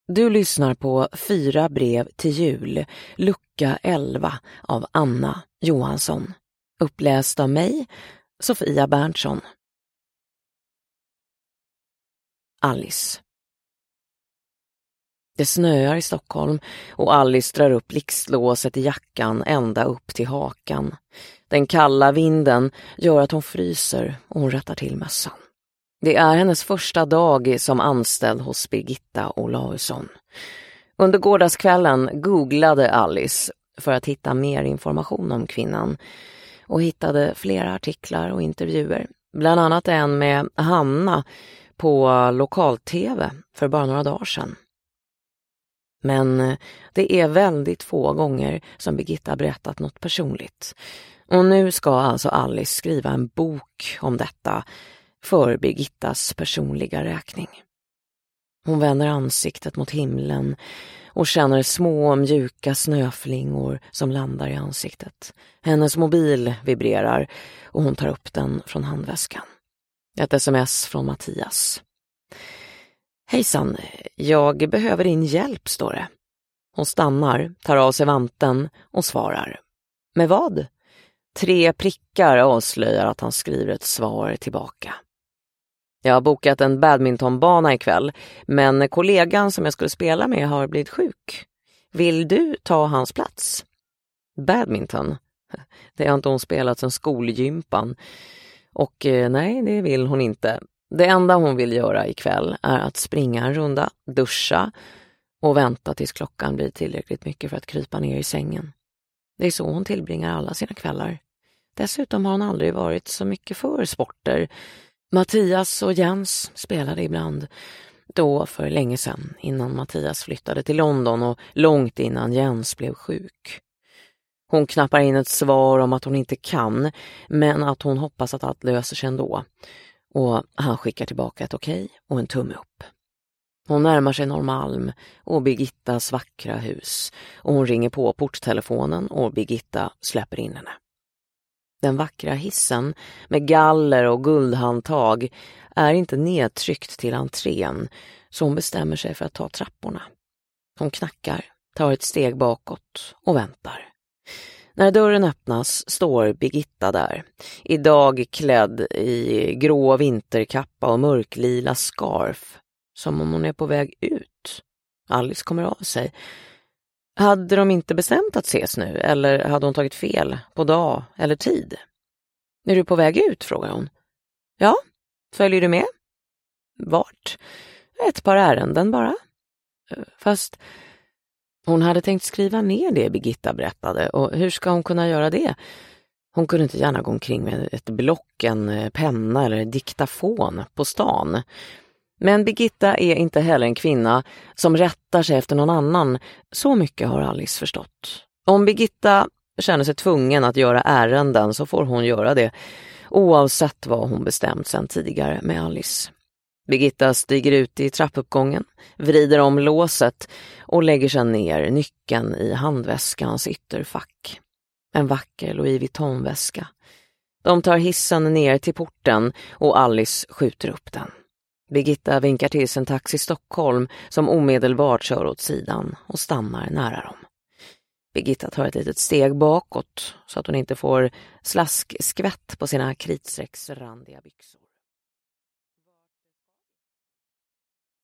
Du lyssnar på 4 brev till jul, lucka 11 av Anna Johansson. Uppläst av mig, Sofia Berntsson. Alice. Det snöar i Stockholm och Alice drar upp blixtlåset i jackan ända upp till hakan. Den kalla vinden gör att hon fryser och hon rättar till mössan. Det är hennes första dag som anställd hos Birgitta Olausson. Under gårdagskvällen googlade Alice för att hitta mer information om kvinnan och hittade flera artiklar och intervjuer. Bland annat en med Hanna på lokal-tv för bara några dagar sedan. Men det är väldigt få gånger som Birgitta berättat något personligt. Och nu ska alltså Alice skriva en bok om detta för Birgittas personliga räkning. Hon vänder ansiktet mot himlen och känner små mjuka snöflingor som landar i ansiktet. Hennes mobil vibrerar och hon tar upp den från handväskan. Ett sms från Mattias. Hejsan, jag behöver din hjälp, står det. Hon stannar, tar av sig vanten och svarar. Med vad? 3 prickar avslöjar att han skriver ett svar tillbaka. Jag har bokat en badmintonbana ikväll, men kollegan som jag skulle spela med har blivit sjuk. Vill du ta hans plats? Badminton? Det har inte hon spelat sedan skolgympan. Och nej, det vill hon inte. Det enda hon vill göra ikväll är att springa en runda, duscha och vänta tills klockan blir tillräckligt mycket för att krypa ner i sängen. Det är så hon tillbringar alla sina kvällar. Dessutom har hon aldrig varit så mycket för sporter. Mattias och Jens spelade ibland, då för länge sedan, innan Mattias flyttade till London och långt innan Jens blev sjuk. Hon knappar in ett svar om att hon inte kan, men att hon hoppas att allt löser sig ändå. Och han skickar tillbaka ett okej och en tumme upp. Hon närmar sig Norrmalm och Birgittas vackra hus och hon ringer på porttelefonen och Birgitta släpper in henne. Den vackra hissen med galler och guldhandtag är inte nedtryckt till entrén, så hon bestämmer sig för att ta trapporna. Hon knackar, tar ett steg bakåt och väntar. När dörren öppnas står Birgitta där, idag klädd i grå vinterkappa och mörklila scarf, som om hon är på väg ut. Alice kommer av sig. Hade de inte bestämt att ses nu, eller hade hon tagit fel på dag eller tid? Är du på väg ut, frågar hon. Ja, följer du med? Vart? Ett par ärenden bara. Fast hon hade tänkt skriva ner det Birgitta berättade, och hur ska hon kunna göra det? Hon kunde inte gärna gå omkring med ett block, en penna eller diktafon på stan. Men Birgitta är inte heller en kvinna som rättar sig efter någon annan. Så mycket har Alice förstått. Om Birgitta känner sig tvungen att göra ärenden så får hon göra det, oavsett vad hon bestämt sedan tidigare med Alice. Birgitta stiger ut i trappuppgången, vrider om låset och lägger sig ner, nyckeln i handväskans ytterfack. En vacker Louis Vuitton-väska. De tar hissen ner till porten och Alice skjuter upp den. Birgitta vinkar till sin taxi Stockholm som omedelbart kör åt sidan och stannar nära dem. Birgitta tar ett litet steg bakåt så att hon inte får slaskskvätt på sina kritstrecksrandiga byxor.